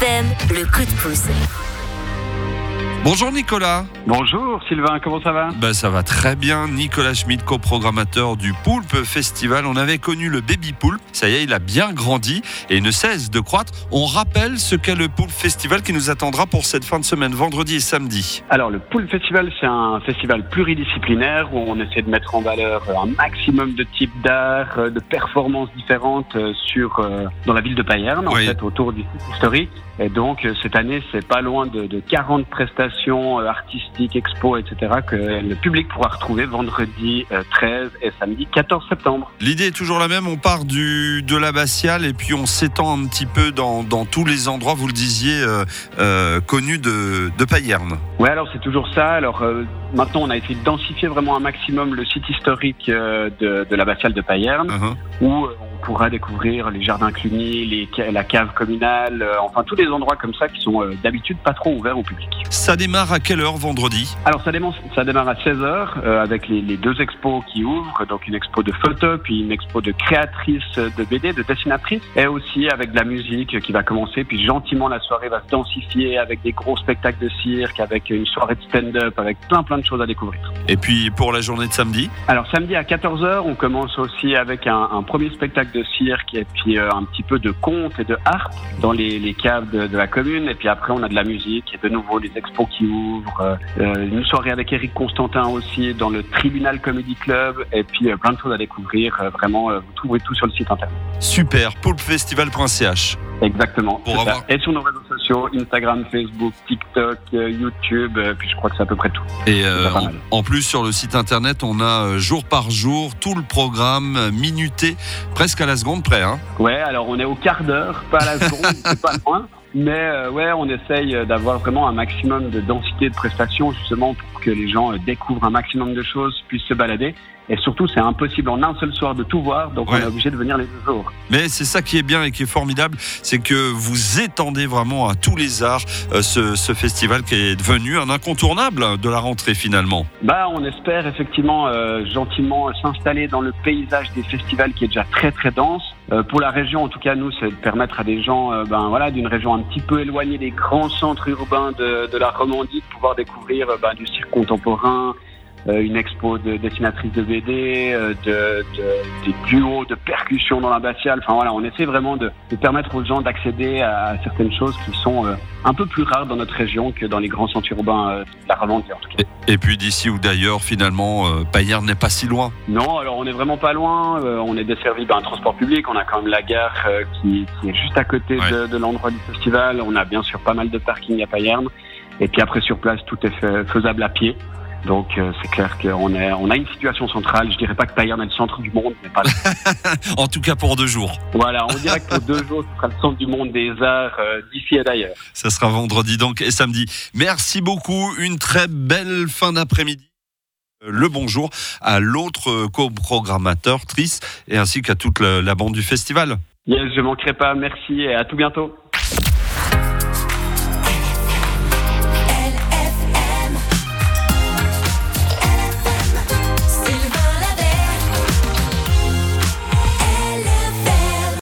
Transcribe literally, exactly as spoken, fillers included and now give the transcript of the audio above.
M, le coup de pouce. Bonjour Nicolas. Bonjour Sylvain, comment ça va ? Ben, ça va très bien. Nicolas Schmitt, coprogrammateur du Poulpe Festival. On avait connu le Baby Poulpe. Ça y est, il a bien grandi et ne cesse de croître. On rappelle ce qu'est le Poulpe Festival qui nous attendra pour cette fin de semaine, vendredi et samedi. Alors le Poulpe Festival, c'est un festival pluridisciplinaire où on essaie de mettre en valeur un maximum de types d'art, de performances différentes sur, dans la ville de Payerne, en Oui. fait, autour du site historique. Et donc, cette année, c'est pas loin de, de quarante prestations artistiques, expos, et cetera que le public pourra retrouver vendredi treize et samedi quatorze septembre. L'idée est toujours la même. On part du, de l'abbatiale et puis on s'étend un petit peu dans, dans tous les endroits, vous le disiez, euh, euh, connus de, de Payerne. Ouais, alors c'est toujours ça. Alors euh, maintenant, on a essayé de densifier vraiment un maximum le site historique euh, de, de l'abbatiale de Payerne, Uh-huh. où euh, on pourra découvrir les jardins Cluny, les, ca- la cave communale, euh, enfin tous les endroits comme ça qui sont euh, d'habitude pas trop ouverts au public. Ça démarre à quelle heure vendredi ? Alors ça démarre, ça démarre à seize heures euh, avec les, les deux expos qui ouvrent, donc une expo de photo puis une expo de créatrice de B D, de dessinatrice, et aussi avec de la musique qui va commencer, puis gentiment la soirée va se densifier avec des gros spectacles de cirque, avec une soirée de stand-up, avec plein plein de choses à découvrir. Et puis pour la journée de samedi ? Alors samedi à quatorze heures, on commence aussi avec un, un premier spectacle de cirque et puis euh, un petit peu de conte et de harpe dans les, les caves de, de la commune. Et puis après, on a de la musique et de nouveau les expos qui ouvrent. Euh, une soirée avec Éric Constantin aussi dans le Tribunal Comedy Club. Et puis euh, plein de choses à découvrir. Euh, vraiment, euh, vous trouverez tout sur le site internet. Super, poulpefestival point c h. Exactement. Pour c'est avoir- ça. Et sur nos réseaux sociaux, Instagram, Facebook, TikTok, euh, YouTube. Euh, puis je crois que c'est à peu près tout. Et euh, C'est pas en, mal. en plus, sur le site internet, on a euh, jour par jour tout le programme euh, minuté, presque à la seconde près. Hein. Ouais, alors on est au quart d'heure, pas à la seconde, c'est pas loin. Mais euh, ouais, on essaye d'avoir vraiment un maximum de densité de prestations justement pour que les gens euh, découvrent un maximum de choses, puissent se balader. Et surtout, c'est impossible en un seul soir de tout voir, donc Ouais. on est obligé de venir les deux jours. Mais c'est ça qui est bien et qui est formidable, c'est que vous étendez vraiment à tous les arts euh, ce, ce festival qui est devenu un incontournable de la rentrée finalement. Bah, on espère effectivement euh, gentiment s'installer dans le paysage des festivals qui est déjà très très dense. Euh, pour la région, en tout cas, nous, c'est de permettre à des gens, euh, ben voilà, d'une région un petit peu éloignée des grands centres urbains de, de la Romandie, de pouvoir découvrir euh, ben, du cirque contemporain. Euh, une expo de dessinatrices de B D, euh, de, de, des duos de percussion dans l'abbatiale. Enfin voilà, on essaie vraiment de, de permettre aux gens d'accéder à certaines choses qui sont euh, un peu plus rares dans notre région que dans les grands centres urbains euh, de la Romandie en tout cas. Et, et puis d'ici ou d'ailleurs, finalement, euh, Payerne n'est pas si loin. Non, alors on est vraiment pas loin. Euh, on est desservi par un transport public. On a quand même la gare euh, qui, qui est juste à côté Ouais. de, de l'endroit du festival. On a bien sûr pas mal de parking à Payerne. Et puis après sur place, tout est fait, faisable à pied. Donc euh, c'est clair qu'on est, on a une situation centrale. Je dirais pas que Payerne est le centre du monde, mais pas. En tout cas pour deux jours. Voilà, on dirait que pour deux jours, ce sera le centre du monde des arts euh, d'ici et d'ailleurs. Ça sera vendredi donc et samedi. Merci beaucoup, une très belle fin d'après-midi. Le bonjour à l'autre coprogrammateur, Trice, et ainsi qu'à toute la, la bande du festival. Yes, je manquerai pas. Merci et à tout bientôt.